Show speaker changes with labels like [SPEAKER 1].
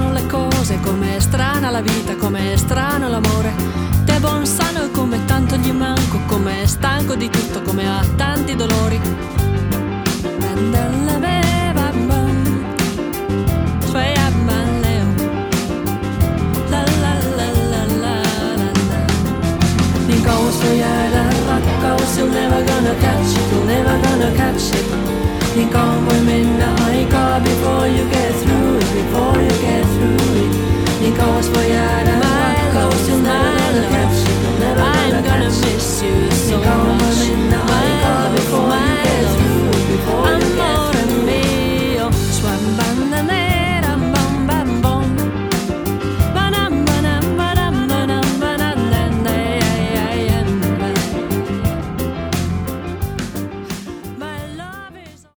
[SPEAKER 1] strano le cose, com'è strana la vita, com'è strano l'amore. Te buon sano e come tanto gli manco, com'è stanco di tutto, come ha tanti dolori. You're never gonna catch it, you're never gonna catch it. Think on women